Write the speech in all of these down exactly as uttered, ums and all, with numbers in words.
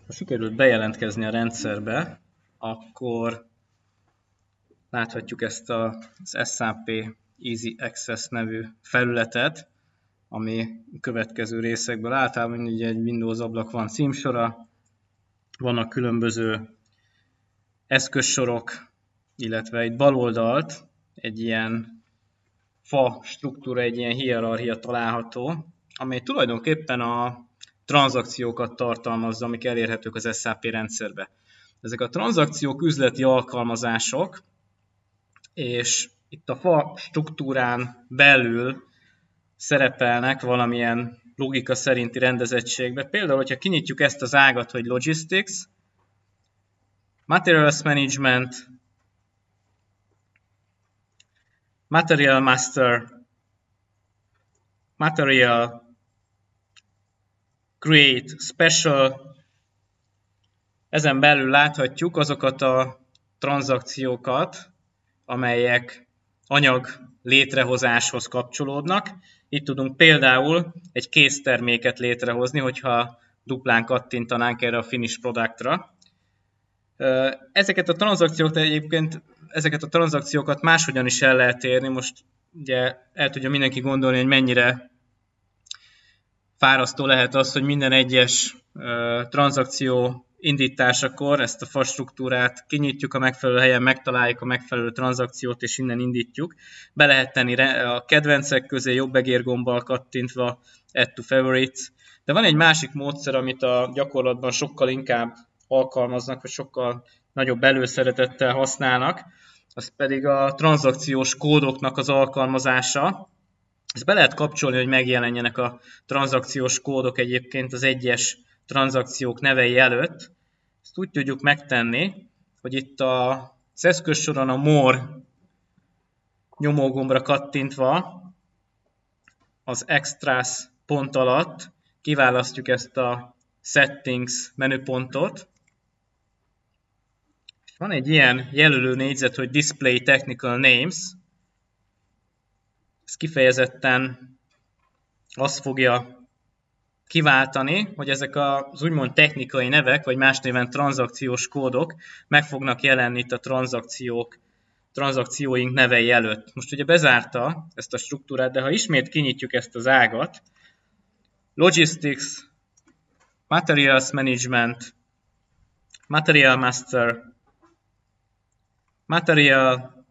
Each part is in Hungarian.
Ha sikerült bejelentkezni a rendszerbe, akkor láthatjuk ezt az es á pé Easy Access nevű felületet, ami a következő részekből általában így egy Windows ablak van címsora, vannak különböző eszközsorok, illetve itt bal oldalt egy ilyen fa struktúra, egy ilyen hierarchia található, amely tulajdonképpen a tranzakciókat tartalmazza, amik elérhetők az es á pé rendszerbe. Ezek a tranzakciók üzleti alkalmazások, és itt a fa struktúrán belül szerepelnek valamilyen logika szerinti rendezettségbe. Például, hogyha kinyitjuk ezt az ágat, hogy Logistics, Materials Management, Material Master, Material Create Special, ezen belül láthatjuk azokat a tranzakciókat, amelyek anyag létrehozáshoz kapcsolódnak. Itt tudunk például egy készterméket létrehozni, hogyha duplán kattintanánk erre a Finish Productra. Ezeket a tranzakciókat egyébként, ezeket a tranzakciókat máshogyan is el lehet érni. Most ugye el tudja mindenki gondolni, hogy mennyire fárasztó lehet az, hogy minden egyes uh, tranzakció indításakor ezt a fa struktúrát kinyitjuk, a megfelelő helyen megtaláljuk a megfelelő tranzakciót, és innen indítjuk. Be lehet tenni a kedvencek közé jobb egérgombbal kattintva Add to Favorites. De van egy másik módszer, amit a gyakorlatban sokkal inkább alkalmaznak, vagy sokkal nagyobb előszeretettel használnak, az pedig a tranzakciós kódoknak az alkalmazása. Ezt be lehet kapcsolni, hogy megjelenjenek a tranzakciós kódok egyébként az egyes tranzakciók nevei előtt. Ezt úgy tudjuk megtenni, hogy itt az eszközsoron a More nyomógombra kattintva az Extras pont alatt kiválasztjuk ezt a Settings menüpontot. Van egy ilyen jelölő négyzet, hogy Display Technical Names. Ez kifejezetten azt fogja kiváltani, hogy ezek az úgymond technikai nevek, vagy más néven tranzakciós kódok meg fognak jelenni itt a tranzakciók, tranzakcióink nevei előtt. Most ugye bezárta ezt a struktúrát, de ha ismét kinyitjuk ezt az ágat, Logistics, Materials Management, Material Master, Material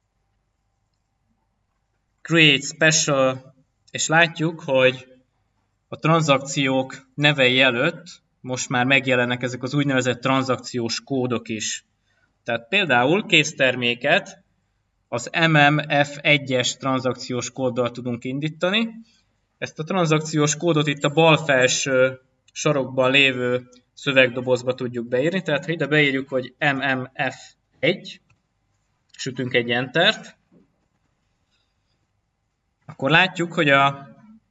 Create Special, és látjuk, hogy a tranzakciók nevei előtt most már megjelennek ezek az úgynevezett tranzakciós kódok is. Tehát például készterméket az em em ef egyes tranzakciós kóddal tudunk indítani. Ezt a tranzakciós kódot itt a bal felső sarokban lévő szövegdobozba tudjuk beírni. Tehát ha ide beírjuk, hogy em em ef egy, és ütünk egy Entert, akkor látjuk, hogy a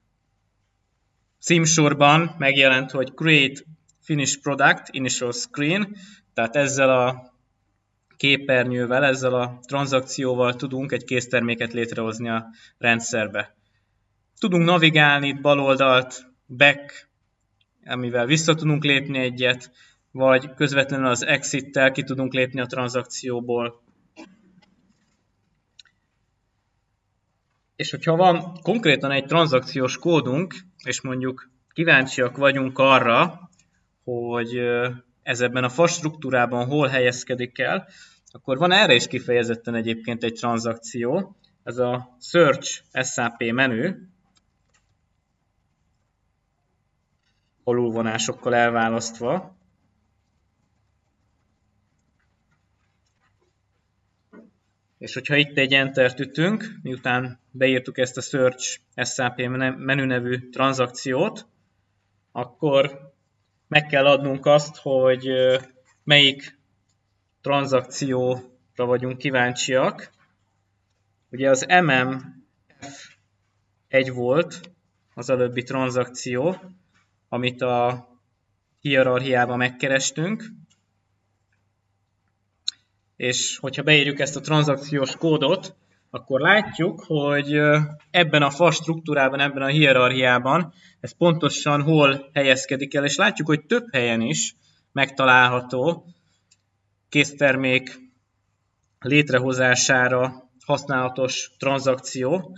címsorban megjelent, hogy Create Finish Product Initial Screen, tehát ezzel a képernyővel, ezzel a tranzakcióval tudunk egy készterméket létrehozni a rendszerbe. Tudunk navigálni itt bal oldalt, Back, amivel vissza tudunk lépni egyet, vagy közvetlenül az Exit-tel ki tudunk lépni a tranzakcióból. És hogyha van konkrétan egy tranzakciós kódunk, és mondjuk kíváncsiak vagyunk arra, hogy ez ebben a fa struktúrában hol helyezkedik el, akkor van erre is kifejezetten egyébként egy tranzakció, ez a Search es á pé menü, alulvonásokkal elválasztva. És hogyha itt egy Entert ütünk, miután beírtuk ezt a Search es á pé menü nevű tranzakciót, akkor meg kell adnunk azt, hogy melyik tranzakcióra vagyunk kíváncsiak. Ugye az em em ef egy volt az előbbi tranzakció, amit a hierarchiában megkerestünk. És hogyha beírjuk ezt a tranzakciós kódot, akkor látjuk, hogy ebben a fa struktúrában, ebben a hierarchiában ez pontosan hol helyezkedik el, és látjuk, hogy több helyen is megtalálható késztermék létrehozására használatos tranzakció.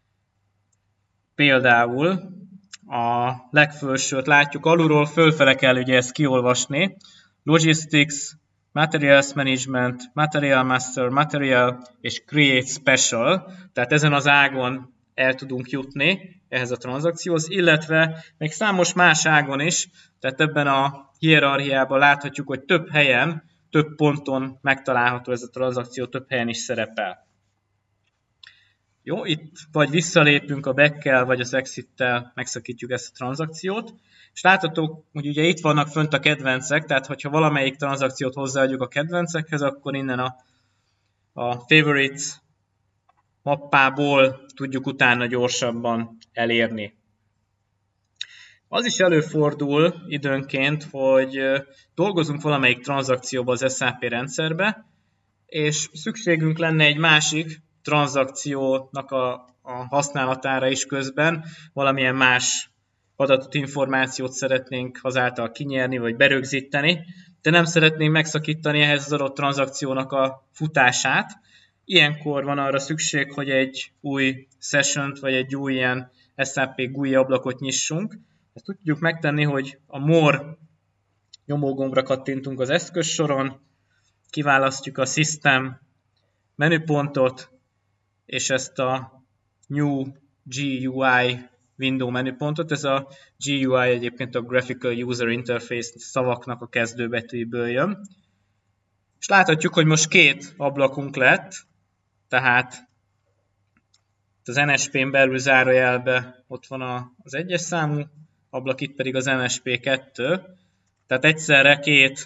Például a legfelsőt látjuk, alulról fölfele kell ugye ezt kiolvasni. Logistics, Materials Management, Material Master, Material és Create Special. Tehát ezen az ágon el tudunk jutni ehhez a tranzakcióhoz, illetve még számos más ágon is, tehát ebben a hierarchiában láthatjuk, hogy több helyen, több ponton megtalálható ez a tranzakció, több helyen is szerepel. Jó, itt vagy visszalépünk a back-kel, vagy az exit-tel megszakítjuk ezt a tranzakciót. És láthatók, hogy ugye itt vannak fönt a kedvencek, tehát hogyha valamelyik tranzakciót hozzáadjuk a kedvencekhez, akkor innen a, a favorites mappából tudjuk utána gyorsabban elérni. Az is előfordul időnként, hogy dolgozunk valamelyik tranzakcióba az es á pé rendszerbe, és szükségünk lenne egy másik tranzakciónak a, a használatára is közben, valamilyen más adatot, információt szeretnénk azáltal kinyerni vagy berögzíteni, de nem szeretnénk megszakítani ehhez az adott tranzakciónak a futását. Ilyenkor van arra szükség, hogy egy új sessiont vagy egy új ilyen es á pé gé u i ablakot nyissunk. Ezt tudjuk megtenni, hogy a More nyomógombra kattintunk az eszközsoron, kiválasztjuk a System menüpontot, és ezt a New gé u i window menüpontot. Ez a gé u i egyébként a Graphical User Interface szavaknak a kezdőbetűiből jön. És láthatjuk, hogy most két ablakunk lett, tehát az en es pén belül zárójelbe ott van az egyes számú ablak, itt pedig az em es pé kettő. Tehát egyszerre két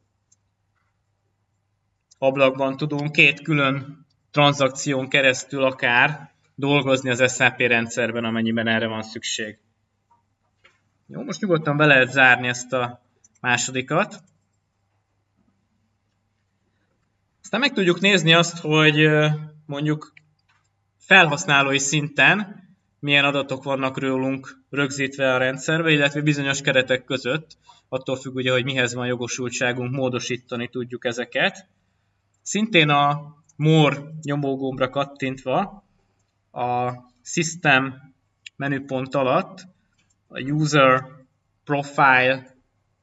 ablakban tudunk két külön tranzakción keresztül akár dolgozni az es á pé rendszerben, amennyiben erre van szükség. Jó, most nyugodtan be lehet zárni ezt a másodikat. Aztán meg tudjuk nézni azt, hogy mondjuk felhasználói szinten milyen adatok vannak rólunk rögzítve a rendszerbe, illetve bizonyos keretek között, attól függ ugye, hogy mihez van jogosultságunk, módosítani tudjuk ezeket. Szintén a More nyomógombra kattintva a System menüpont alatt a User Profile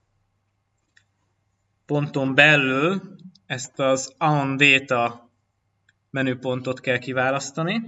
ponton belül ezt az On Data menüpontot kell kiválasztani.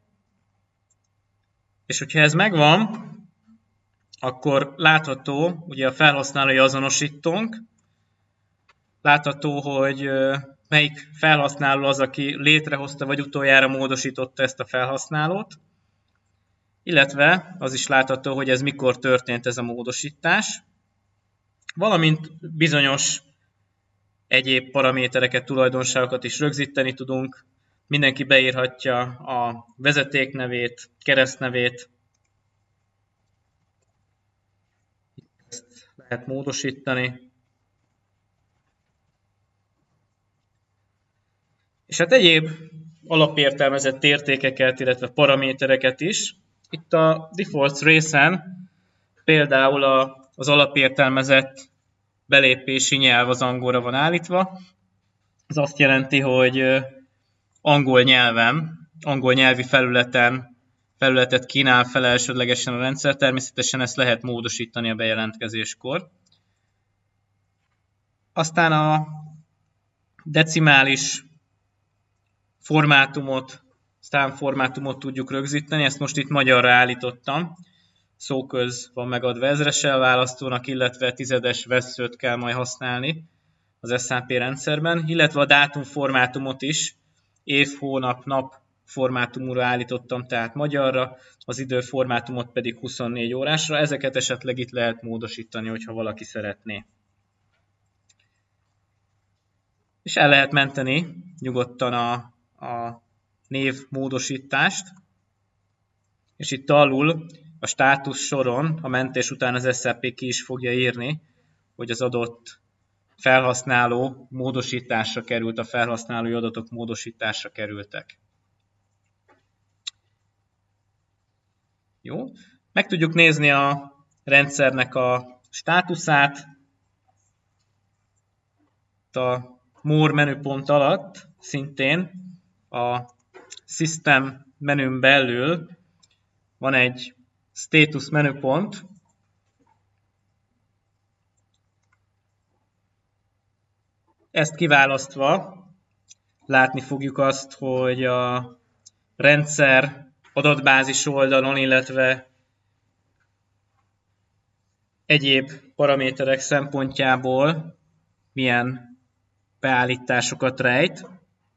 És hogyha ez megvan, akkor látható, ugye a felhasználói azonosítónk, látható, hogy melyik felhasználó az, aki létrehozta vagy utoljára módosította ezt a felhasználót, illetve az is látható, hogy ez mikor történt ez a módosítás, valamint bizonyos egyéb paramétereket, tulajdonságokat is rögzíteni tudunk. Mindenki beírhatja a vezetéknevét, keresztnevét. Ezt lehet módosítani. És hát egyéb alapértelmezett értékeket, illetve paramétereket is. Itt a defaults részen például az alapértelmezett belépési nyelv az angolra van állítva. Ez azt jelenti, hogy angol nyelven, angol nyelvi felületen, felületet kínál fel elsődlegesen a rendszer. Természetesen ezt lehet módosítani a bejelentkezéskor. Aztán a decimális formátumot, számformátumot tudjuk rögzíteni, ezt most itt magyarra állítottam. Szóköz van megadva ezres elválasztónak, illetve tizedes vesszőt kell majd használni az es á pé rendszerben, illetve a dátumformátumot is év, hónap, nap formátumúra állítottam, tehát magyarra, az időformátumot pedig huszonnégy órásra. Ezeket esetleg itt lehet módosítani, hogyha valaki szeretné. És el lehet menteni nyugodtan a, a név módosítást, és itt alul a státusz soron a mentés után az es á pé ki is fogja írni, hogy az adott felhasználó módosításra került, a felhasználói adatok módosításra kerültek. Jó. Meg tudjuk nézni a rendszernek a státuszát, itt a More menüpont alatt szintén a System menün belül van egy Status menüpont, ezt kiválasztva látni fogjuk azt, hogy a rendszer adatbázis oldalon, illetve egyéb paraméterek szempontjából milyen beállításokat rejt.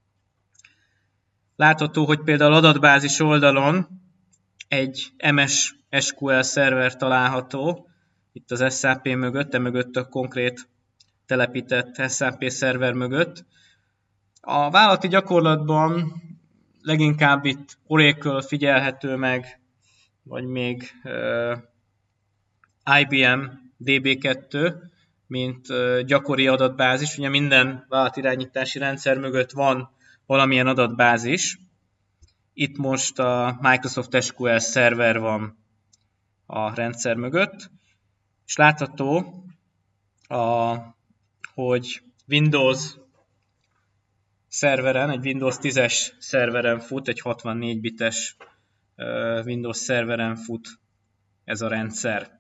Látható, hogy például adatbázis oldalon egy em es es kú el szerver található, itt az es á pé mögött, e mögött a konkrét telepített es á pé szerver mögött. A vállalati gyakorlatban leginkább itt Oracle figyelhető meg, vagy még uh, i bé em dé bé kettő, mint uh, gyakori adatbázis. Ugye minden vállalatirányítási rendszer mögött van valamilyen adatbázis. Itt most a Microsoft es kú el szerver van a rendszer mögött, és látható, a, hogy Windows szerveren, egy Windows tízes szerveren fut, egy hatvannégy bites uh, Windows szerveren fut ez a rendszer.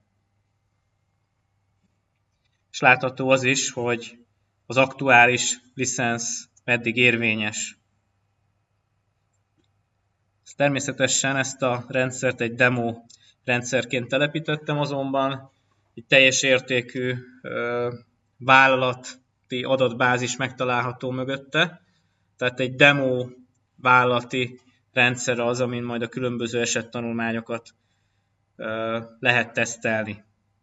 És látható az is, hogy az aktuális licensz meddig érvényes. Természetesen ezt a rendszert egy demo rendszerként telepítettem, azonban egy teljes értékű uh, vállalati adatbázis megtalálható mögötte. Tehát egy demo vállalati rendszer az, amin majd a különböző esettanulmányokat uh, lehet tesztelni.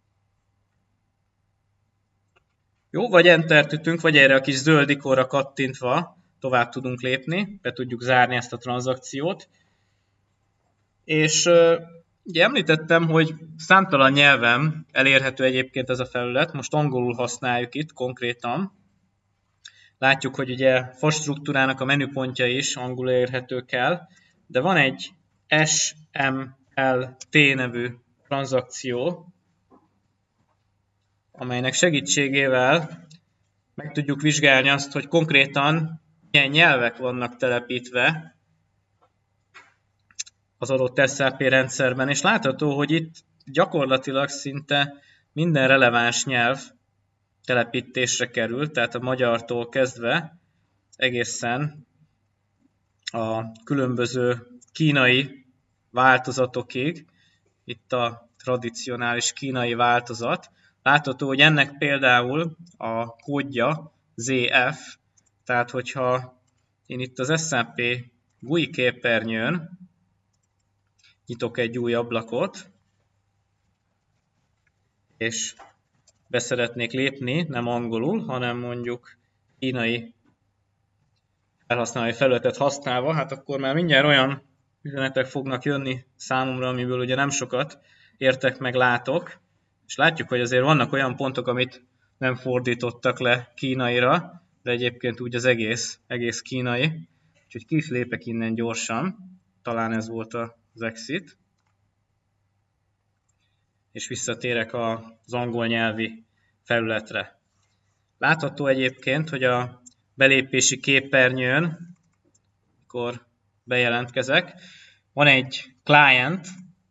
Jó, vagy Enter ütünk, vagy erre a kis zöld ikonra kattintva tovább tudunk lépni, be tudjuk zárni ezt a tranzakciót. És uh, ugye említettem, hogy számtalan nyelven elérhető egyébként ez a felület, most angolul használjuk itt konkrétan. Látjuk, hogy ugye fas struktúrának a menüpontja is angolul érhetők el, de van egy es em el té nevű tranzakció, amelynek segítségével meg tudjuk vizsgálni azt, hogy konkrétan milyen nyelvek vannak telepítve az adott es á pé rendszerben, és látható, hogy itt gyakorlatilag szinte minden releváns nyelv telepítésre került, tehát a magyartól kezdve egészen a különböző kínai változatokig, itt a tradicionális kínai változat. Látható, hogy ennek például a kódja zé ef, tehát hogyha én itt az es á pé gú i képernyőn nyitok egy új ablakot, és be szeretnék lépni, nem angolul, hanem mondjuk kínai felhasználói felületet használva, hát akkor már mindjárt olyan üzenetek fognak jönni számomra, amiből ugye nem sokat értek meg, látok, és látjuk, hogy azért vannak olyan pontok, amit nem fordítottak le kínaira, de egyébként úgy az egész, egész kínai, úgyhogy ki is lépek innen gyorsan, talán ez volt az exit, és visszatérek az angol nyelvi felületre. Látható egyébként, hogy a belépési képernyőn, amikor bejelentkezek, van egy client,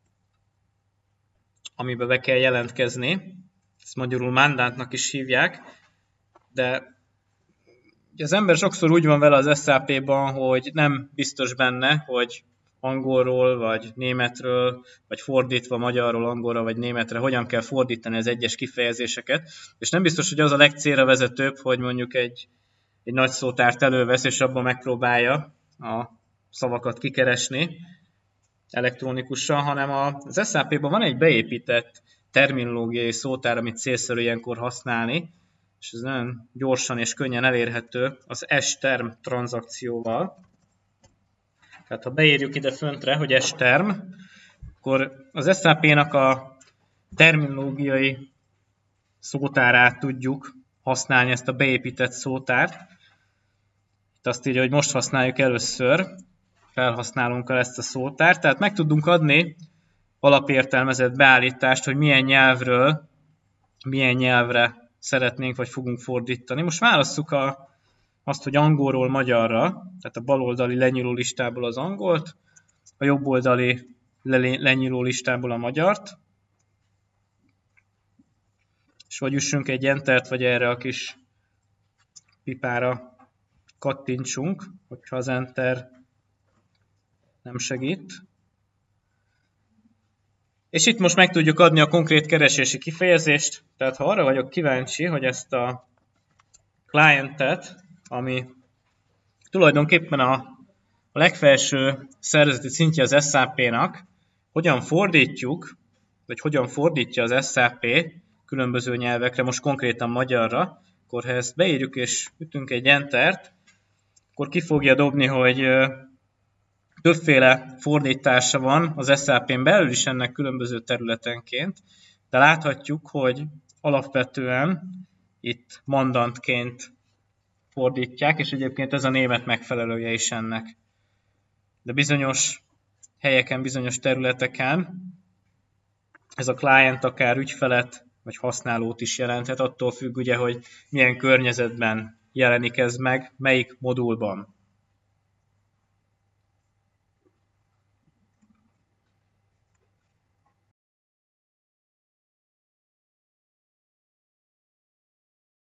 amiben be kell jelentkezni, ezt magyarul mandantnak is hívják, de az ember sokszor úgy van vele az es á pé-ban, hogy nem biztos benne, hogy angolról, vagy németről, vagy fordítva magyarról angolra, vagy németre, hogyan kell fordítani az egyes kifejezéseket, és nem biztos, hogy az a legcélra vezetőbb, hogy mondjuk egy, egy nagy szótárt elővesz, és abban megpróbálja a szavakat kikeresni elektronikusan, hanem az es á pé-ban van egy beépített terminológiai szótár, amit célszerű ilyenkor használni, és ez nagyon gyorsan és könnyen elérhető az S-term tranzakcióval. Tehát ha beírjuk ide föntre, hogy S-term, akkor az es á pé-nak a terminológiai szótárát tudjuk használni, ezt a beépített szótárt. Itt azt írja, hogy most használjuk először, felhasználunkkal ezt a szótárt, tehát meg tudunk adni alapértelmezett beállítást, hogy milyen nyelvről, milyen nyelvre szeretnénk, vagy fogunk fordítani. Most válasszuk a, azt, hogy angolról magyarra, tehát a baloldali lenyíló listából az angolt, a jobboldali lenyíló listából a magyart, és vagy üssünk egy entert, vagy erre a kis pipára kattintsunk, hogyha az enter nem segít. És itt most meg tudjuk adni a konkrét keresési kifejezést, tehát ha arra vagyok kíváncsi, hogy ezt a clientet, ami tulajdonképpen a, a legfelső szervezeti szintje az es á pé-nak, hogyan fordítjuk, vagy hogyan fordítja az es á pé különböző nyelvekre, most konkrétan magyarra, akkor ha ezt beírjuk és ütünk egy entert, akkor ki fogja dobni, hogy többféle fordítása van az es á pén belül is ennek különböző területenként, de láthatjuk, hogy alapvetően itt mandantként fordítják, és egyébként ez a német megfelelője is ennek. De bizonyos helyeken, bizonyos területeken ez a client akár ügyfelet vagy használót is jelenthet, attól függ ugye, hogy milyen környezetben jelenik ez meg, melyik modulban.